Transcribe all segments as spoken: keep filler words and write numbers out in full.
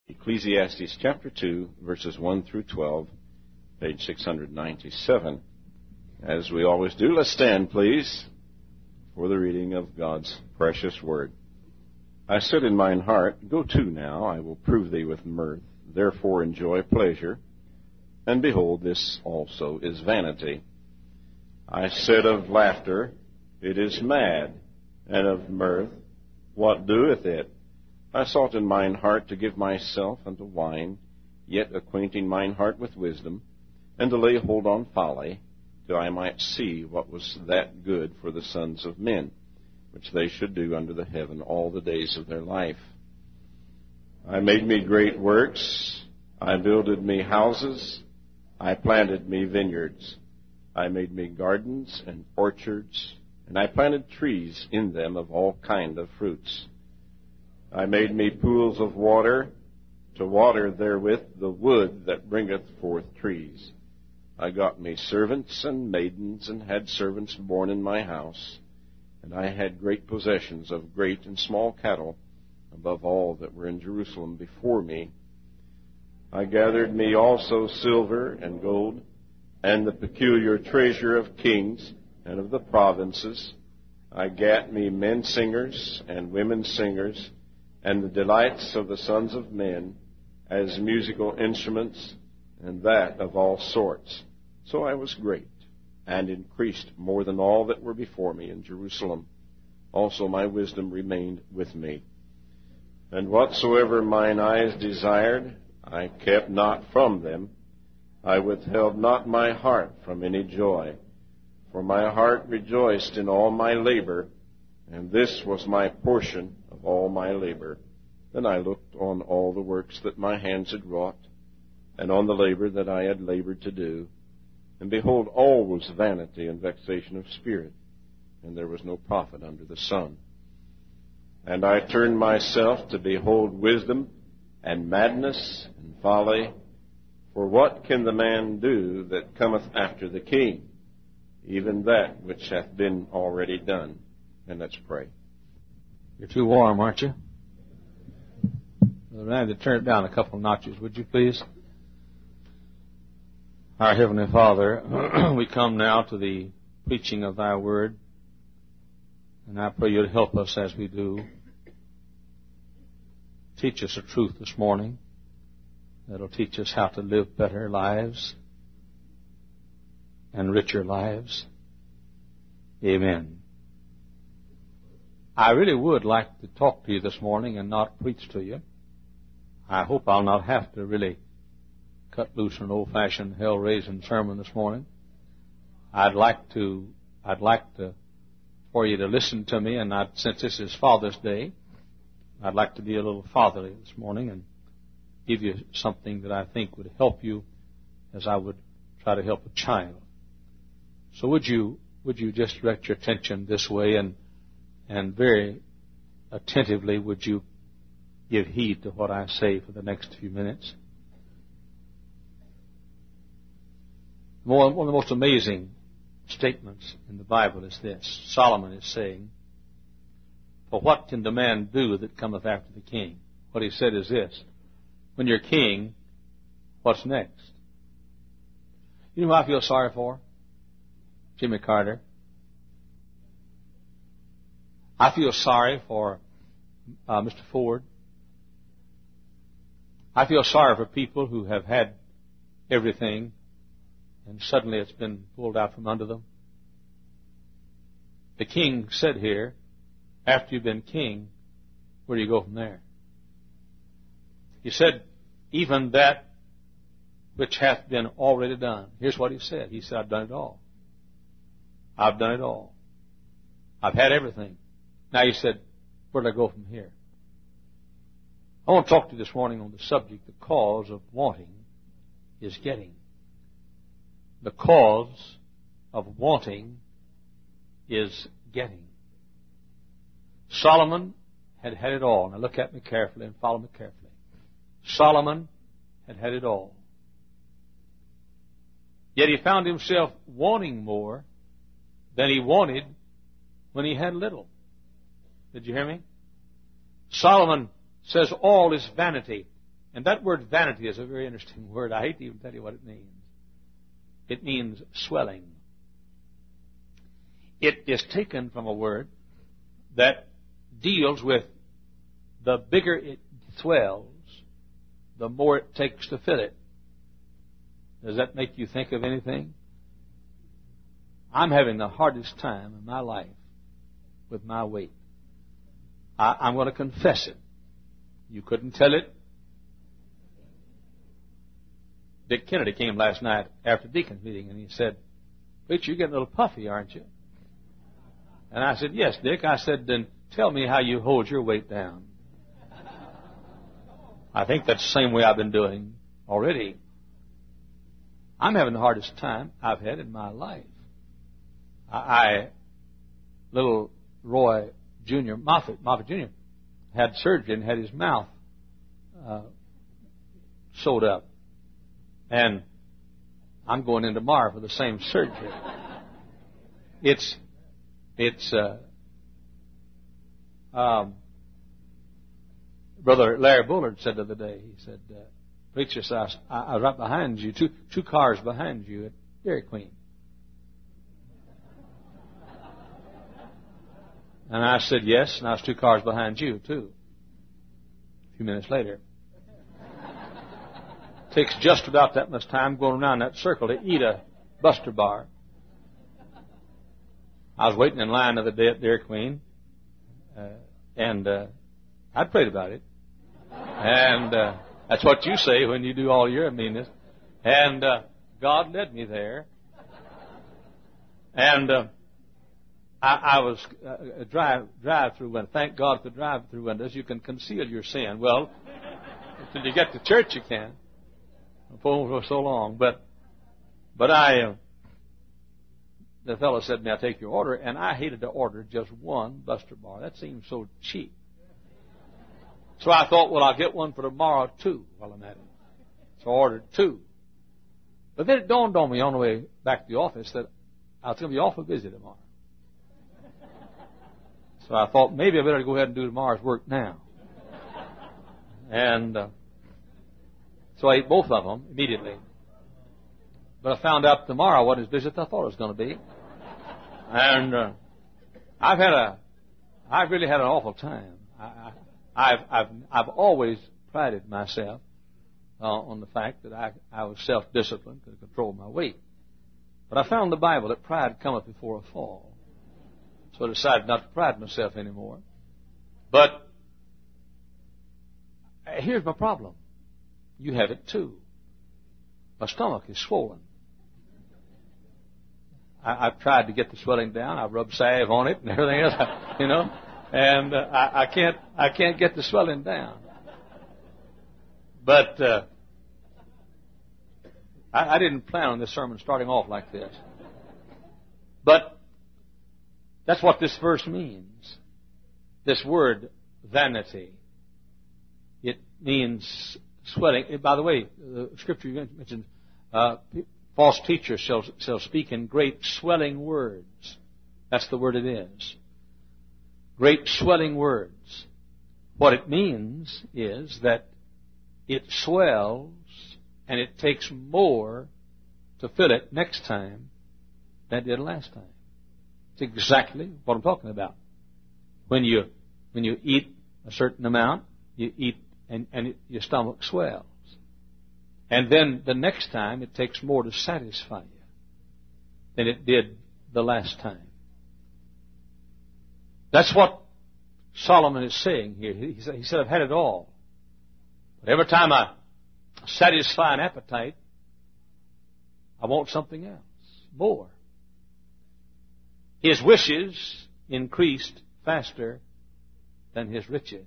Ecclesiastes chapter two, verses one through twelve, page six ninety-seven. As we always do, let's stand, please, for the reading of God's precious word. I said in mine heart, Go to now, I will prove thee with mirth. Therefore enjoy pleasure. And behold, this also is vanity. I said of laughter, It is mad, and of mirth, what doeth it? I sought in mine heart to give myself unto wine, yet acquainting mine heart with wisdom, and to lay hold on folly, till I might see what was that good for the sons of men, which they should do under the heaven all the days of their life. I made me great works, I builded me houses, I planted me vineyards, I made me gardens and orchards, and I planted trees in them of all kind of fruits. I made me pools of water, to water therewith the wood that bringeth forth trees. I got me servants and maidens, and had servants born in my house. And I had great possessions of great and small cattle, above all that were in Jerusalem before me. I gathered me also silver and gold, and the peculiar treasure of kings and of the provinces. I gat me men singers and women singers, and the delights of the sons of men, as musical instruments, and that of all sorts. So I was great, and increased more than all that were before me in Jerusalem. Also my wisdom remained with me. And whatsoever mine eyes desired, I kept not from them. I withheld not my heart from any joy. For my heart rejoiced in all my labor, and this was my portion of all my labor. Then I looked on all the works that my hands had wrought, and on the labor that I had labored to do. And behold, all was vanity and vexation of spirit, and there was no profit under the sun. And I turned myself to behold wisdom, and madness, and folly. For what can the man do that cometh after the king? Even that which hath been already done. And let's pray. You're too warm, aren't you? Randy, turn it down a couple of notches, would you please? Our Heavenly Father, we come now to the preaching of Thy Word, and I pray You to help us as we do. Teach us the truth this morning that'll teach us how to live better lives and richer lives. Amen. I really would like to talk to you this morning and not preach to you. I hope I'll not have to really cut loose an old-fashioned hell-raising sermon this morning. I'd like to, I'd like to, for you to listen to me, and I'd, since this is Father's Day, I'd like to be a little fatherly this morning and give you something that I think would help you as I would try to help a child. So would you, would you just direct your attention this way, and And very attentively would you give heed to what I say for the next few minutes. One of the most amazing statements in the Bible is this. Solomon is saying, For what can the man do that cometh after the king? What he said is this. When you're king, what's next? You know who I feel sorry for? Jimmy Carter. I feel sorry for uh, Mister Ford. I feel sorry for people who have had everything and suddenly it's been pulled out from under them. The king said here, after you've been king, where do you go from there? He said, even that which hath been already done. Here's what he said. He said, I've done it all. I've done it all. I've had everything. Now you said, where do I go from here? I want to talk to you this morning on the subject, the cause of wanting is getting. The cause of wanting is getting. Solomon had had it all. Now look at me carefully and follow me carefully. Solomon had had it all. Yet he found himself wanting more than he wanted when he had little. Did you hear me? Solomon says all is vanity And that word vanity is a very interesting word. I hate to even tell you what it means. It means swelling. It is taken from a word that deals with the bigger it swells, the more it takes to fill it. Does that make you think of anything? I'm having the hardest time in my life with my weight. I, I'm going to confess it. You couldn't tell it. Dick Kennedy came last night after deacon's meeting, and he said, "Preacher, you're getting a little puffy, aren't you?" And I said, "Yes, Dick." I said, "Then tell me how you hold your weight down." I think that's the same way I've been doing already. I'm having the hardest time I've had in my life. I, I little Roy Junior Moffat, Moffat Junior had surgery and had his mouth uh, sewed up. And I'm going in tomorrow for the same surgery. It's, it's, uh, um, Brother Larry Bullard said the other day, he said, uh, "Preacher, I, I was right behind you, two, two cars behind you at Dairy Queen." And I said, "Yes," and I was two cars behind you, too. A few minutes later. Takes just about that much time going around that circle to eat a Buster bar. I was waiting in line the other day at Dairy Queen, uh, and uh, I prayed about it. And uh, that's what you say when you do all your meanness. And uh, God led me there. And uh, I, I was uh, a drive drive through window. Thank God for drive through windows. You can conceal your sin. Well, until you get to church, you can. For so long, but but I uh, the fellow said, "May I take your order?" And I hated to order just one Buster bar. That seemed so cheap. So I thought, well, I'll get one for tomorrow too while I'm at it. So I ordered two. But then it dawned on me on the way back to the office that I was going to be off a visit tomorrow. So I thought maybe I better go ahead and do tomorrow's work now. And uh, so I ate both of them immediately. But I found out tomorrow wasn't as busy as I thought it was going to be. And uh, I've had a, I've really had an awful time. I, I, I've, I've, I've always prided myself uh, on the fact that I, I was self-disciplined, could control my weight. But I found in the Bible that pride cometh before a fall. So I decided not to pride myself anymore. But here's my problem. You have it too. My stomach is swollen. I, I've tried to get the swelling down. I've rubbed salve on it and everything else, you know, and uh, I, I can't. I can't get the swelling down. But uh, I, I didn't plan on this sermon starting off like this. But that's what this verse means. This word vanity. It means swelling. By the way, the scripture you mentioned, uh, false teachers shall, shall speak in great swelling words. That's the word it is. Great swelling words. What it means is that it swells and it takes more to fill it next time than it did last time. It's exactly what I'm talking about. When you when you eat a certain amount, you eat and, and your stomach swells. And then the next time it takes more to satisfy you than it did the last time. That's what Solomon is saying here. He said, he said, I've had it all. But every time I satisfy an appetite, I want something else, more. His wishes increased faster than his riches.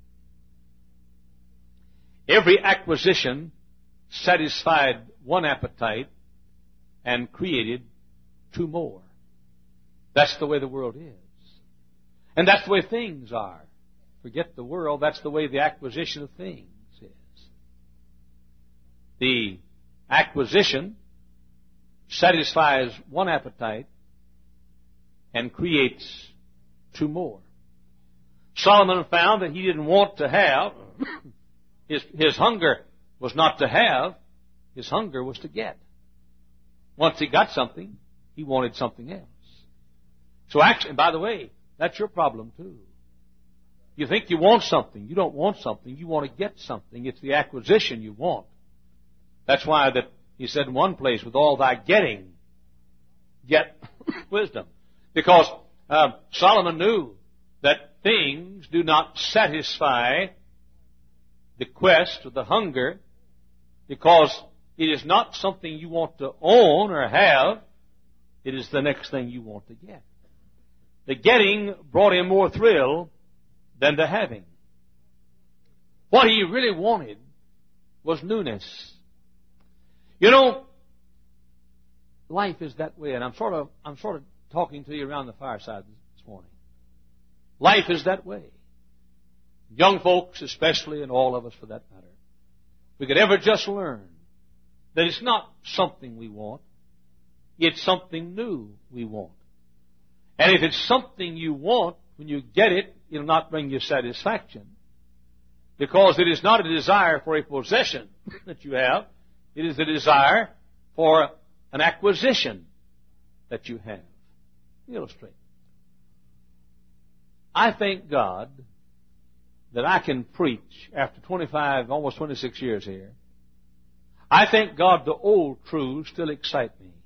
Every acquisition satisfied one appetite and created two more. That's the way the world is. And that's the way things are. Forget the world, that's the way the acquisition of things is. The acquisition satisfies one appetite and creates two more. Solomon found that he didn't want to have His, his hunger was not to have. His hunger was to get. Once he got something, he wanted something else. So actually, and by the way, that's your problem too. You think you want something. You don't want something. You want to get something. It's the acquisition you want. That's why that he said in one place, with all thy getting, get wisdom. Because uh, Solomon knew that things do not satisfy the quest or the hunger, because it is not something you want to own or have. It is the next thing you want to get. The getting brought him more thrill than the having. What he really wanted was newness. You know, life is that way, and I'm sort of I'm sort of talking to you around the fireside this morning. Life is that way. Young folks especially, and all of us for that matter. We could ever just learn that it's not something we want, it's something new we want. And if it's something you want, when you get it, it'll not bring you satisfaction. Because it is not a desire for a possession that you have. It is a desire for an acquisition that you have. Let me illustrate. I thank God that I can preach after twenty-five, almost twenty-six years here. I thank God the old truths still excite me.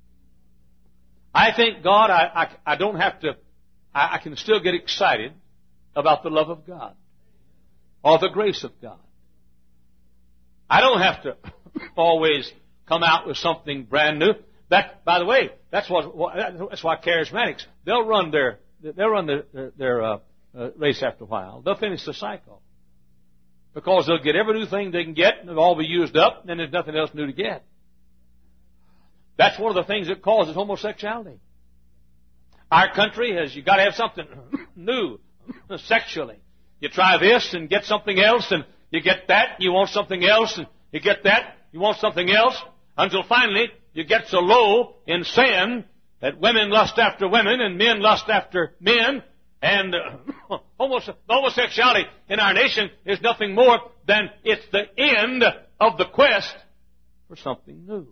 I thank God I, I, I don't have to, I, I can still get excited about the love of God or the grace of God. I don't have to always come out with something brand new. That, by the way, that's what, that's why charismatics, they'll run their, they'll run their, their, their uh, uh, race after a while. They'll finish the cycle. Because they'll get every new thing they can get, and it'll all be used up, and then there's nothing else new to get. That's one of the things that causes homosexuality. Our country has, you've got to have something new sexually. You try this and get something else, and you get that, you want something else, and you get that, you want something else, until finally you get so low in sin that women lust after women and men lust after men, and uh, homosexuality in our nation is nothing more than it's the end of the quest for something new.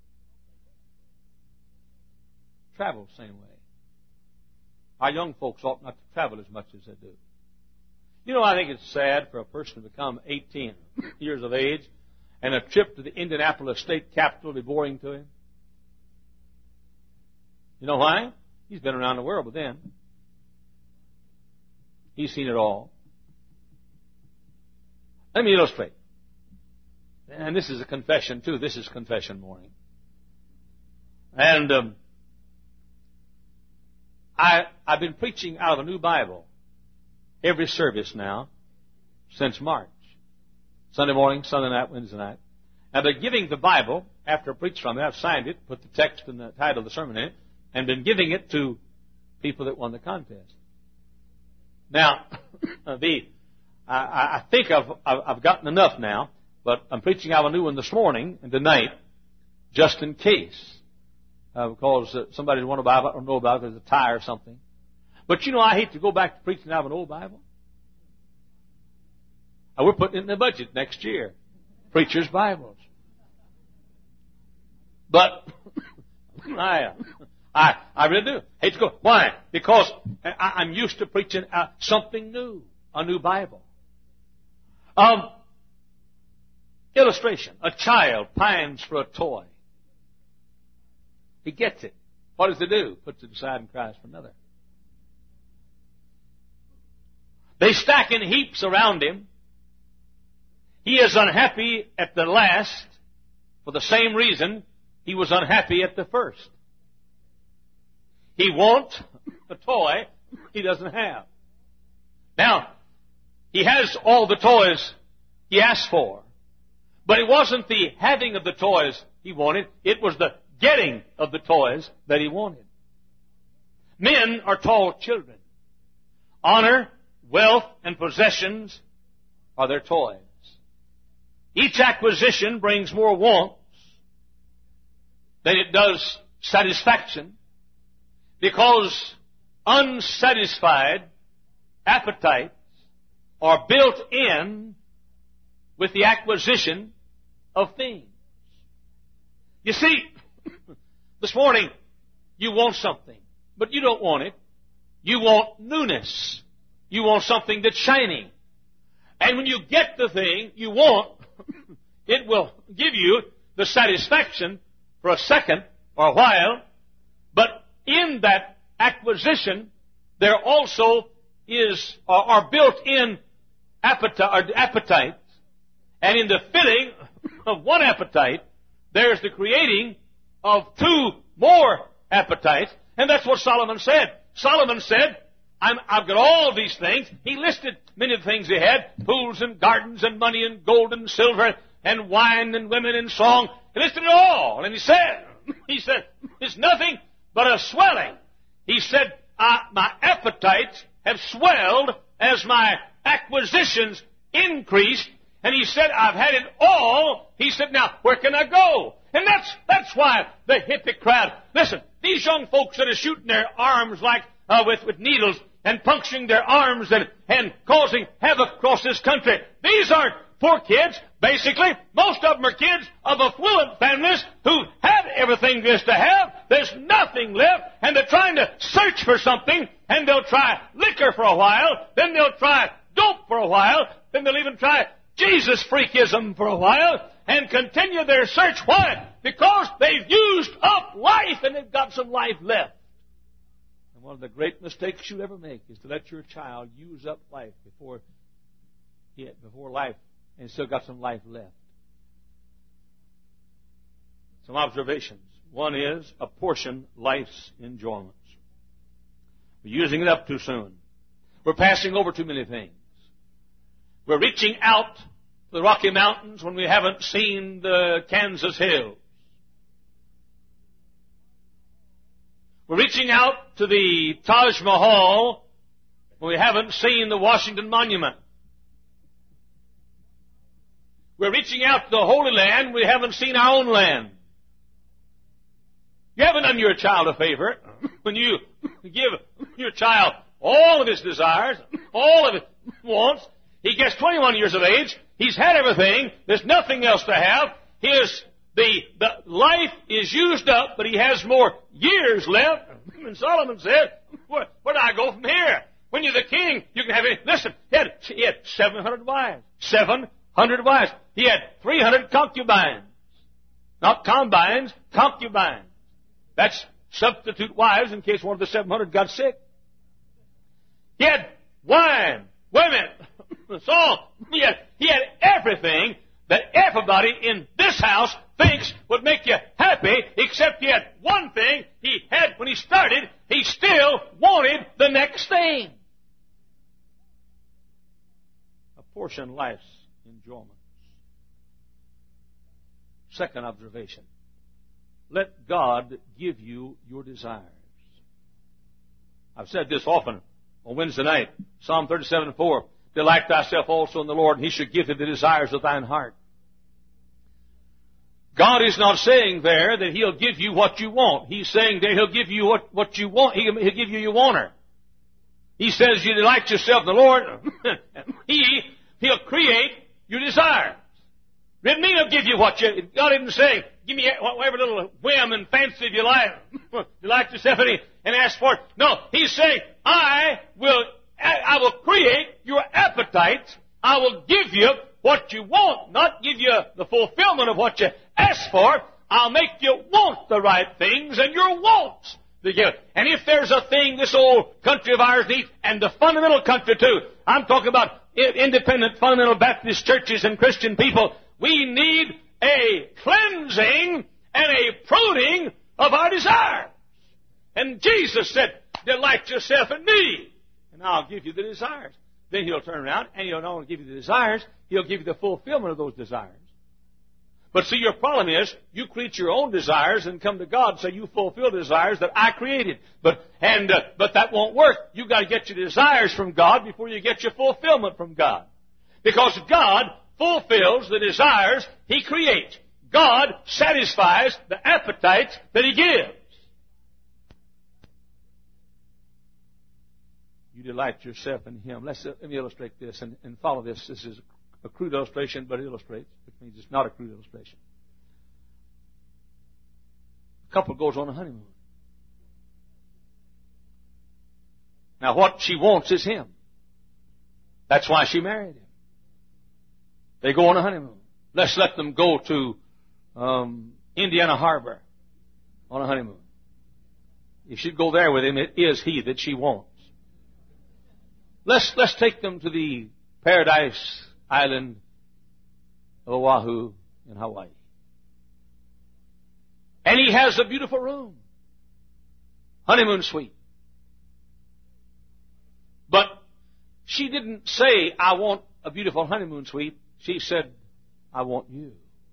Travel the same way. Our young folks ought not to travel as much as they do. You know, I think it's sad for a person to become eighteen years of age and a trip to the Indianapolis state capitol be boring to him. You know why? He's been around the world with them. He's seen it all. Let me illustrate. And this is a confession, too. This is confession morning. And um, I, I've been preaching out of a new Bible every service now since March. Sunday morning, Sunday night, Wednesday night. I've been giving the Bible, after I preached from it, I've signed it, put the text and the title of the sermon in it, and been giving it to people that won the contest. Now, the, I, I think I've, I've gotten enough now, but I'm preaching out a new one this morning and tonight, just in case, uh, because uh, somebody will want to buy it or know about it, there's a tie or something. But you know, I hate to go back to preaching out of an old Bible. Uh, we're putting it in the budget next year, preachers' Bibles. But I. I, I really do. Hate to go. Why? Because I, I'm used to preaching uh, something new, a new Bible. Um, illustration. A child pines for a toy. He gets it. What does he do? Puts it aside and cries for another. They stack in heaps around him. He is unhappy at the last for the same reason he was unhappy at the first. He wants a toy he doesn't have. Now, he has all the toys he asked for. But it wasn't the having of the toys he wanted. It was the getting of the toys that he wanted. Men are tall children. Honor, wealth, and possessions are their toys. Each acquisition brings more wants than it does satisfaction, because unsatisfied appetites are built in with the acquisition of things. You see, this morning, you want something, but you don't want it. You want newness. You want something that's shining. And when you get the thing you want, it will give you the satisfaction for a second or a while, but in that acquisition, there also is, or are built-in appetite, or appetites, and in the filling of one appetite, there's the creating of two more appetites, and that's what Solomon said. Solomon said, I'm, I've got all these things. He listed many of the things he had, pools and gardens and money and gold and silver and wine and women and song. He listed it all, and he said, he said, it's nothing but a swelling. He said, uh, my appetites have swelled as my acquisitions increased. And he said, I've had it all. He said, now, where can I go? And that's, that's why the hippie crowd, listen, these young folks that are shooting their arms like, uh, with, with needles and puncturing their arms and, and causing havoc across this country, these aren't poor kids. Basically, most of them are kids of affluent families who have everything there is to have. There's nothing left, and they're trying to search for something, and they'll try liquor for a while, then they'll try dope for a while, then they'll even try Jesus freakism for a while, and continue their search. Why? Because they've used up life, and they've got some life left. And one of the great mistakes you ever make is to let your child use up life before, yeah, before life, and still got some life left. Some observations. One is, apportion life's enjoyments. We're using it up too soon. We're passing over too many things. We're reaching out to the Rocky Mountains when we haven't seen the Kansas hills. We're reaching out to the Taj Mahal when we haven't seen the Washington Monument. We're reaching out to the Holy Land. We haven't seen our own land. You haven't done your child a favor when you give your child all of his desires, all of his wants. He gets twenty-one years of age. He's had everything. There's nothing else to have. His, the, the life is used up, but he has more years left. And Solomon said, where, where do I go from here? When you're the king, you can have any. Listen, he had, he had seven hundred wives. seven hundred wives. He had three hundred concubines. Not combines, concubines. That's substitute wives in case one of the seven hundred got sick. He had wine, women, song. He had, he had everything that everybody in this house thinks would make you happy, except he had one thing he had when he started. He still wanted the next thing. Apportion life's enjoyments. Second observation. Let God give you your desires. I've said this often on Wednesday night. Psalm thirty-seven four. Delight thyself also in the Lord, and He should give thee the desires of thine heart. God is not saying there that He'll give you what you want. He's saying that He'll give you what, what you want. He'll, he'll give you your wanter. He says you delight yourself in the Lord. he, he'll create your desires. It mean He'll give you what you... God isn't saying, give me whatever little whim and fancy of your life. Delight yourself in it and ask for it. No, He's saying, I will, I will create your appetites. I will give you what you want, not give you the fulfillment of what you ask for. I'll make you want the right things and your wants. And if there's a thing this old country of ours needs, and the fundamental country too, I'm talking about independent fundamental Baptist churches and Christian people, we need a cleansing and a pruning of our desires. And Jesus said, delight yourself in me, and I'll give you the desires. Then He'll turn around, and He'll not only give you the desires, He'll give you the fulfillment of those desires. But see, your problem is, you create your own desires and come to God and say, you fulfill desires that I created. But, and, uh, but that won't work. You've got to get your desires from God before you get your fulfillment from God. Because God fulfills the desires He creates. God satisfies the appetites that He gives. You delight yourself in Him. Let's, let me illustrate this and, and follow this. This is a crude illustration, but it illustrates, which means it's not a crude illustration. A couple goes on a honeymoon. Now, what she wants is him. That's why she married him. They go on a honeymoon. Let's let them go to um, Indiana Harbor on a honeymoon. If she'd go there with him, it is he that she wants. Let's, let's take them to the paradise island of Oahu in Hawaii. And he has a beautiful room. Honeymoon suite. But she didn't say, I want a beautiful honeymoon suite. She said, I want you.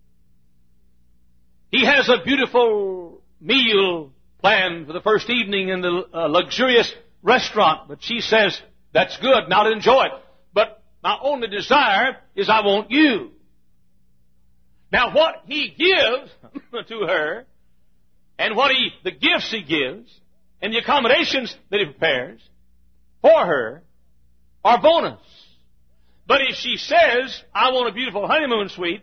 He has a beautiful meal planned for the first evening in the uh, luxurious restaurant. But she says, that's good, and I'll enjoy it. But my only desire is I want you. Now what he gives to her, and what he, the gifts he gives, and the accommodations that he prepares for her are bonus. But if she says, I want a beautiful honeymoon suite,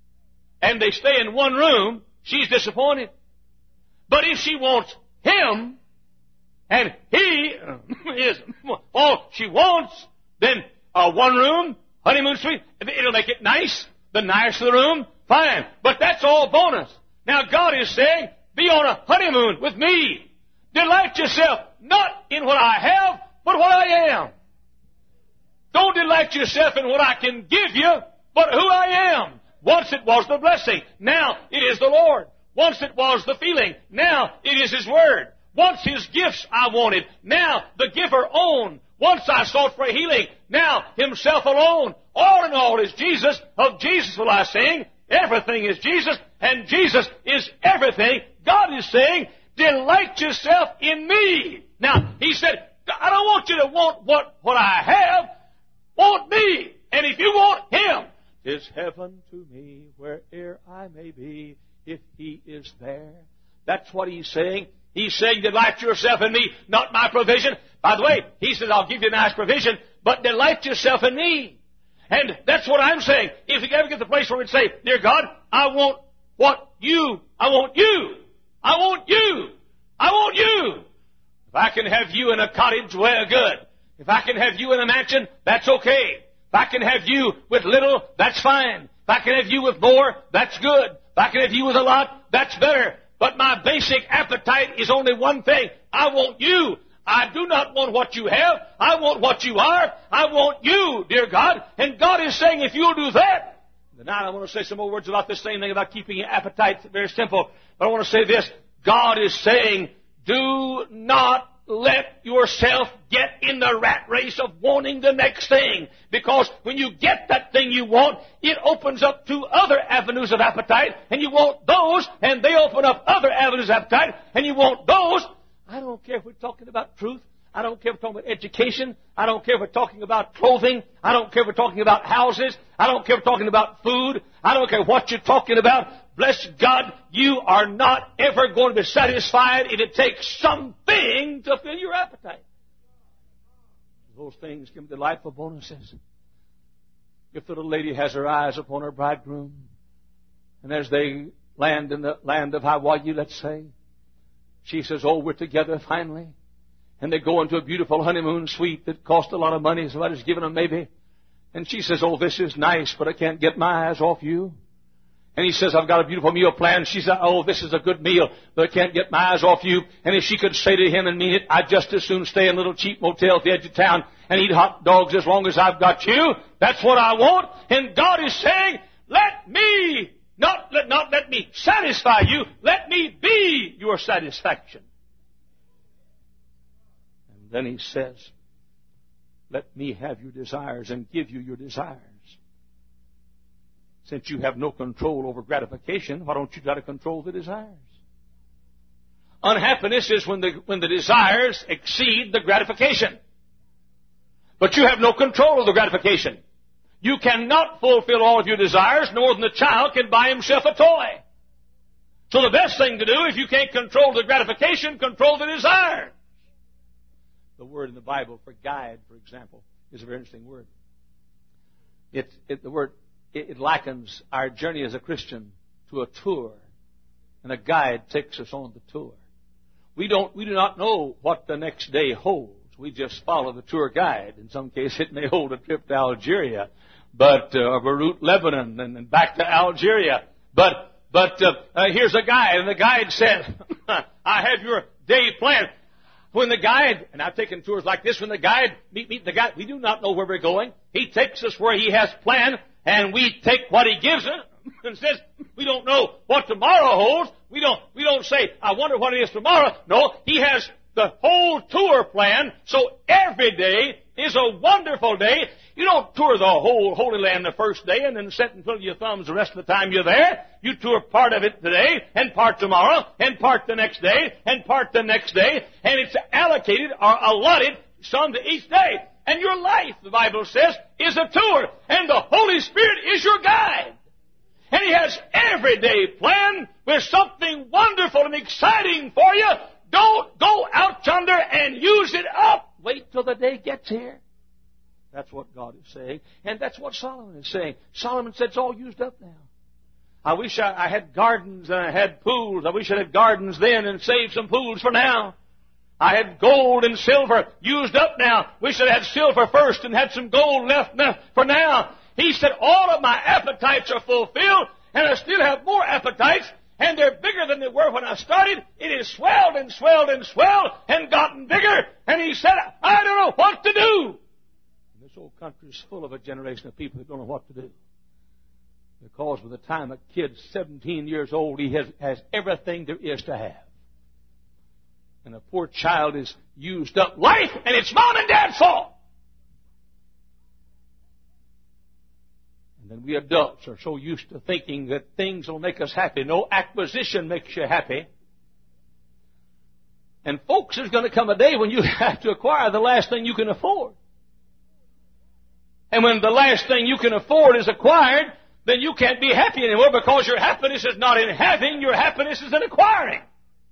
and they stay in one room, she's disappointed. But if she wants him, and he is all she wants, then a one room honeymoon suite, it'll make it nice. The nicer the room, fine. But that's all bonus. Now God is saying, be on a honeymoon with me. Delight yourself not in what I have, but what I am. Don't delight yourself in what I can give you, but who I am. Once it was the blessing. Now it is the Lord. Once it was the feeling. Now it is His Word. Once His gifts I wanted. Now the giver owned. Once I sought for healing. Now Himself alone. All in all is Jesus. Of Jesus will I sing. Everything is Jesus. And Jesus is everything. God is saying, delight yourself in me. Now, He said, I don't want you to want what, what I have. Want me. And if you want Him, is heaven to me where'er I may be, if He is there. That's what He's saying. He's saying, delight yourself in me, not my provision. By the way, He says, I'll give you a nice provision, but delight yourself in me. And that's what I'm saying. If you ever get to the place where we'd say, dear God, I want what you, I want you. I want you. I want you. If I can have you in a cottage, well, good. If I can have you in a mansion, that's okay. If I can have you with little, that's fine. If I can have you with more, that's good. If I can have you with a lot, that's better. But my basic appetite is only one thing. I want you. I do not want what you have. I want what you are. I want you, dear God. And God is saying, if you'll do that. Now I want to say some more words about this same thing about keeping your appetite. Very simple. But I want to say this. God is saying, do not let yourself get in the rat race of wanting the next thing. Because when you get that thing you want, it opens up two other avenues of appetite, and you want those, and they open up other avenues of appetite, and you want those. I don't care if we're talking about truth. I don't care if we're talking about education. I don't care if we're talking about clothing. I don't care if we're talking about houses. I don't care if we're talking about food. I don't care what you're talking about. Bless God, you are not ever going to be satisfied if it takes something to fill your appetite. Those things give delightful bonuses. If the little lady has her eyes upon her bridegroom, and as they land in the land of Hawaii, let's say, she says, oh, we're together finally. And they go into a beautiful honeymoon suite that cost a lot of money. Somebody's given them maybe. And she says, oh, this is nice, but I can't get my eyes off you. And he says, I've got a beautiful meal planned. She said, oh, this is a good meal, but I can't get my eyes off you. And if she could say to him and mean it, I'd just as soon stay in a little cheap motel at the edge of town and eat hot dogs as long as I've got you. That's what I want. And God is saying, let me, not let, not let me satisfy you. Let me be your satisfaction. And then he says, let me have your desires and give you your desires. Since you have no control over gratification, why don't you try to control the desires? Unhappiness is when the, when the desires exceed the gratification. But you have no control of the gratification. You cannot fulfill all of your desires, nor than the child can buy himself a toy. So the best thing to do, if you can't control the gratification, control the desire. The word in the Bible for guide, for example, is a very interesting word. It, it, the word it likens our journey as a Christian to a tour, and a guide takes us on the tour. We don't, we do not know what the next day holds. We just follow the tour guide. In some cases, it may hold a trip to Algeria, but uh, or Beirut, Lebanon, and then back to Algeria. But but uh, uh, here's a guide, and the guide said, "I have your day planned." When the guide, and I've taken tours like this, when the guide meet meet the guide, we do not know where we're going. He takes us where he has planned, and we take what he gives us. And says, we don't know what tomorrow holds. We don't, we don't say, I wonder what it is tomorrow. No, he has the whole tour plan, so every day is a wonderful day. You don't tour the whole Holy Land the first day and then sit and twiddle your thumbs the rest of the time you're there. You tour part of it today, and part tomorrow, and part the next day, and part the next day, and it's allocated or allotted some to each day. And your life, the Bible says, is a tour, and the Holy Spirit is your guide. And He has every day planned with something wonderful and exciting for you. Don't go out yonder and use it up. Wait till the day gets here. That's what God is saying. And that's what Solomon is saying. Solomon said it's all used up now. I wish I, I had gardens and I had pools. I wish I had gardens then and saved some pools for now. I had gold and silver used up now. Wish I had silver first and had some gold left for now. He said, all of my appetites are fulfilled, and I still have more appetites, and they're bigger than they were when I started. It has swelled and swelled and swelled and gotten bigger. And he said, I don't know what to do. And this old country is full of a generation of people who don't know what to do. Because by the time a kid's seventeen years old, he has, has everything there is to have. And a poor child is used up life, and it's mom and dad's fault. And we adults are so used to thinking that things will make us happy. No acquisition makes you happy. And folks, there's going to come a day when you have to acquire the last thing you can afford. And when the last thing you can afford is acquired, then you can't be happy anymore, because your happiness is not in having, your happiness is in acquiring.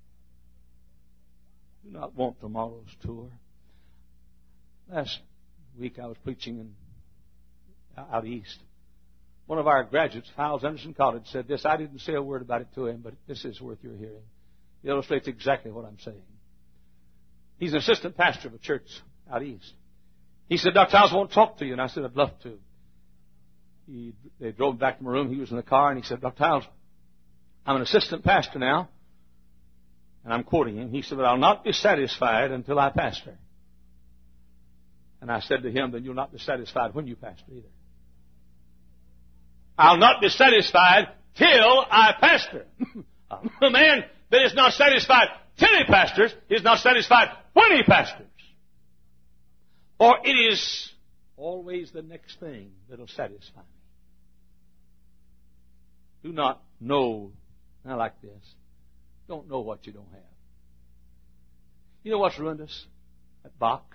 Do not want tomorrow's tour. Last week I was preaching in, out east. One of our graduates, Files Anderson College, said this. I didn't say a word about it to him, but this is worth your hearing. It illustrates exactly what I'm saying. He's an assistant pastor of a church out east. He said, Doctor Files, I want to talk to you. And I said, I'd love to. He, they drove back to my room. He was in the car, and he said, Doctor Files, I'm an assistant pastor now. And I'm quoting him. He said, but I'll not be satisfied until I pastor. And I said to him, then you'll not be satisfied when you pastor either. I'll not be satisfied till I pastor. A man that is not satisfied till he pastors is not satisfied when he pastors. For it is always the next thing that will satisfy me. Do not know, I like this, don't know what you don't have. You know what's ruined us? That box.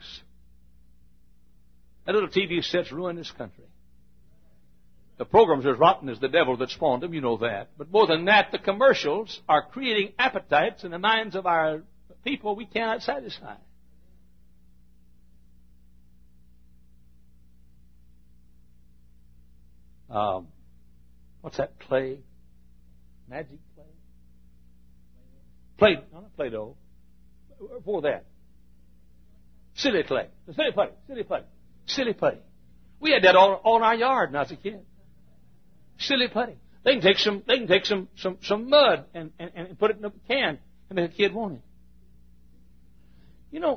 That little T V set's ruined this country. The programs are as rotten as the devil that spawned them, you know that. But more than that, the commercials are creating appetites in the minds of our people we cannot satisfy. Um, what's that clay? Magic clay? Play, no, not Play-Doh. Before that. Silly clay. The silly putty. Silly putty. Silly putty. We had that all, all in our yard when I was a kid. Silly putty. They can take some. They can take some some, some mud and, and, and put it in a can and make a kid want it. You know,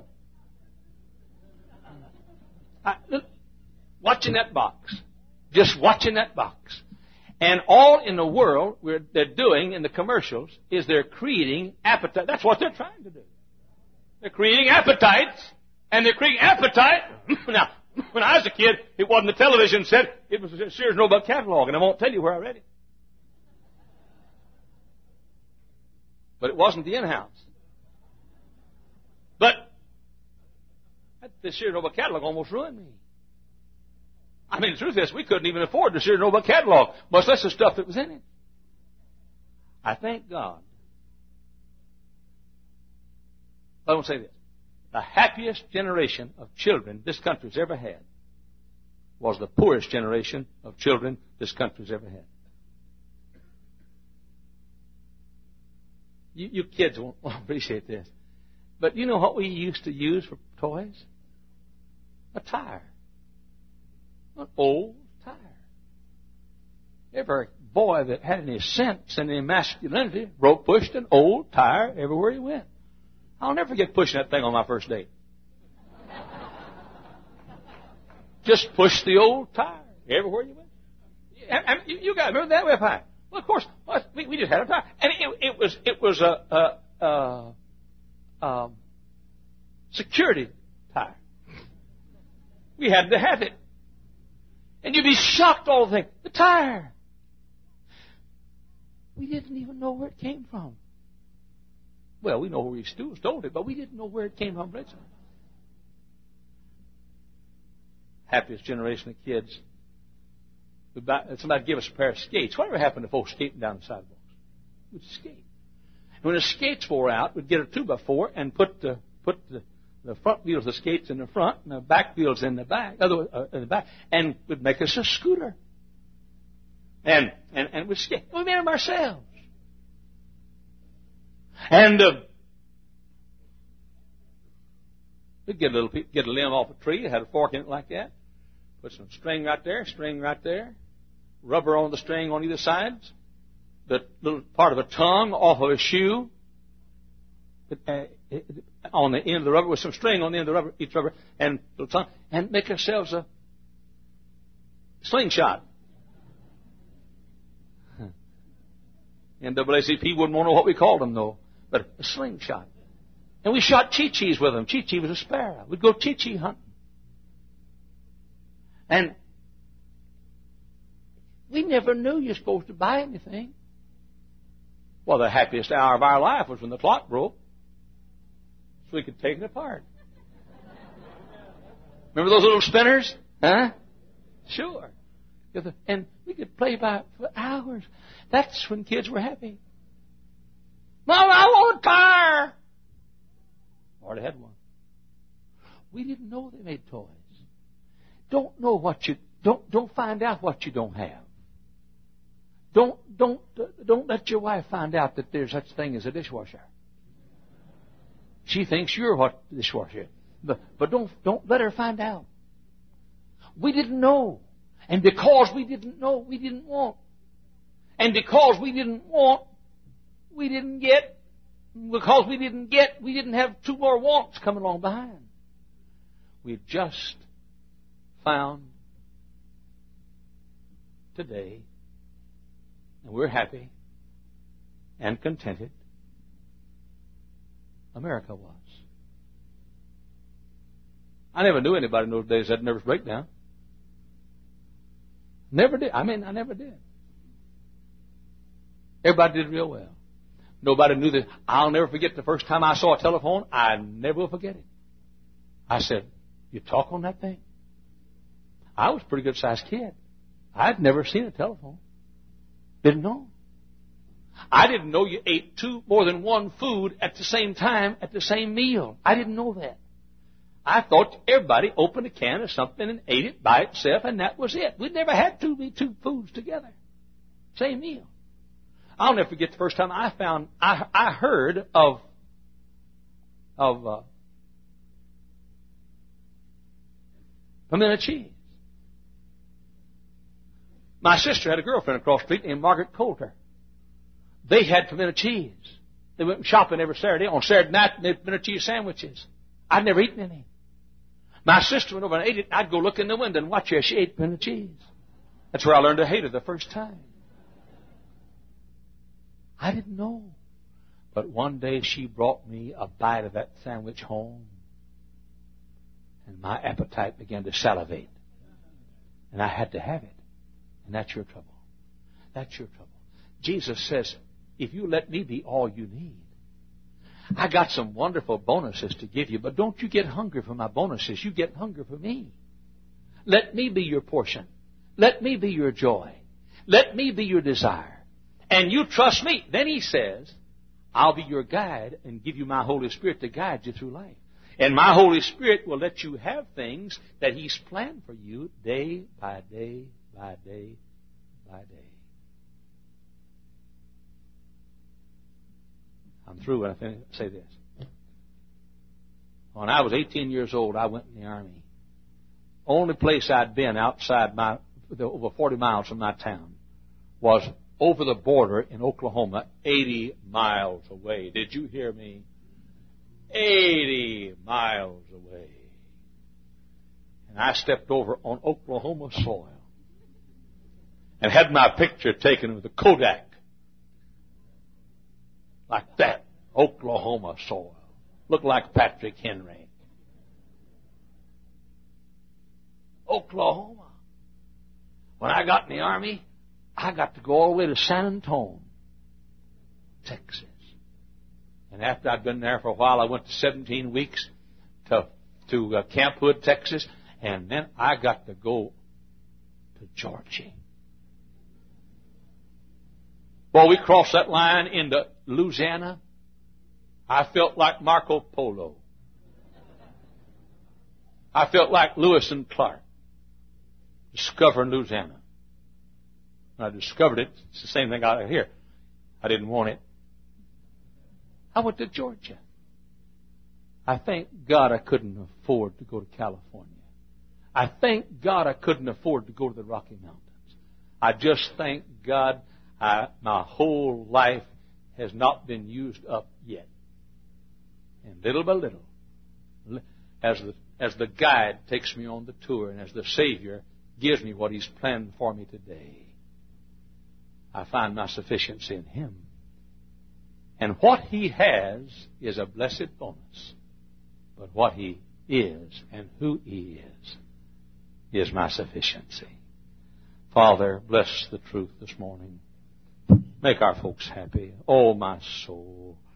I, look, watching that box, just watching that box, and all in the world we're, they're doing in the commercials is they're creating appetite. That's what they're trying to do. They're creating appetites, and they're creating appetite. Now, when I was a kid, it wasn't the television set. It was a Sears Roebuck catalog, and I won't tell you where I read it. But it wasn't the in-house. But the Sears Roebuck catalog almost ruined me. I mean, the truth is, we couldn't even afford the Sears Roebuck catalog, much less the stuff that was in it. I thank God. I want to say this. The happiest generation of children this country's ever had was the poorest generation of children this country's ever had. You, you kids won't, won't appreciate this. But you know what we used to use for toys? A tire. An old tire. Every boy that had any sense and any masculinity broke, pushed an old tire everywhere he went. I'll never forget pushing that thing on my first date. Just push the old tire everywhere you went. I mean, you, you got to remember that way, Pie. Well, of course, we, we just had a tire, and it, it was it was a, a, a um, security tire. We had to have it, and you'd be shocked all the thing. The tire. We didn't even know where it came from. Well, we know where we stole it, but we didn't know where it came from. Happiest generation of kids. Somebody give us a pair of skates. Whatever happened to folks skating down the sidewalks? We'd skate. And when the skates wore out, we'd get a two by four and put the put the, the front wheels of the skates in the front and the back wheels in the back, other uh, in the back, and would make us a scooter. And and and we'd skate. We made them ourselves. And uh, we'd get a little get a limb off a tree. It had a fork in it like that. Put some string right there, string right there, rubber on the string on either sides, the little part of a tongue off of a shoe, uh, on the end of the rubber with some string on the end of the rubber, each rubber, and little tongue, and make ourselves a slingshot. N double A C P wouldn't want to know what we called them, though, but a slingshot. And we shot Chi-Chis with them. Chi-Chi was a sparrow. We'd go Chi-Chi hunting. And we never knew you're supposed to buy anything. Well, the happiest hour of our life was when the clock broke, so we could take it apart. Remember those little spinners? Huh? Sure. And we could play by it for hours. That's when kids were happy. Mom, I want a car. Already had one. We didn't know they made toys. Don't know what you don't don't find out what you don't have. Don't don't uh, don't let your wife find out that there's such thing as a dishwasher. She thinks you're what the dishwasher is. But but don't don't let her find out. We didn't know. And because we didn't know, we didn't want. And because we didn't want, we didn't get. Because we didn't get, we didn't have two more wants coming along behind. We just found today, and we're happy and contented. America was. I never knew anybody in those days that had a nervous breakdown. Never did. I mean, I never did. Everybody did real well. Nobody knew that. I'll never forget the first time I saw a telephone. I never will forget it. I said, you talk on that thing? I was a pretty good-sized kid. I'd never seen a telephone. Didn't know. I didn't know you ate two more than one food at the same time at the same meal. I didn't know that. I thought everybody opened a can of something and ate it by itself, and that was it. We'd never had two, two foods together. Same meal. I'll never forget the first time I found, I, I heard of, of uh, pimento cheese. My sister had a girlfriend across the street named Margaret Coulter. They had pimento cheese. They went shopping every Saturday. On Saturday night, they had pimento cheese sandwiches. I'd never eaten any. My sister went over and ate it. I'd go look in the window and watch her. She ate pimento cheese. That's where I learned to hate her the first time. I didn't know. But one day she brought me a bite of that sandwich home. And my appetite began to salivate. And I had to have it. And that's your trouble. That's your trouble. Jesus says, if you let me be all you need, I got some wonderful bonuses to give you, but don't you get hungry for my bonuses. You get hungry for me. Let me be your portion. Let me be your joy. Let me be your desire. And you trust me. Then he says, I'll be your guide and give you my Holy Spirit to guide you through life. And my Holy Spirit will let you have things that He's planned for you day by day by day by day. I'm through when I finish, say this. When I was eighteen years old, I went in the Army. Only place I'd been outside my, over forty miles from my town was over the border in Oklahoma, eighty miles away. Did you hear me? eighty miles away. And I stepped over on Oklahoma soil and had my picture taken with a Kodak. Like that. Oklahoma soil. Looked like Patrick Henry. Oklahoma. When I got in the Army, I got to go all the way to San Antonio, Texas. And after I'd been there for a while, I went to seventeen weeks to, to uh, Camp Hood, Texas. And then I got to go to Georgia. Well, we crossed that line into Louisiana. I felt like Marco Polo. I felt like Lewis and Clark discovering Louisiana. When I discovered it, it's the same thing out here. I didn't want it. I went to Georgia. I thank God I couldn't afford to go to California. I thank God I couldn't afford to go to the Rocky Mountains. I just thank God I, my whole life has not been used up yet. And little by little, as the, as the guide takes me on the tour and as the Savior gives me what He's planned for me today, I find my sufficiency in Him. And what He has is a blessed bonus. But what He is and who He is is my sufficiency. Father, bless the truth this morning. Make our folks happy. Oh, my soul.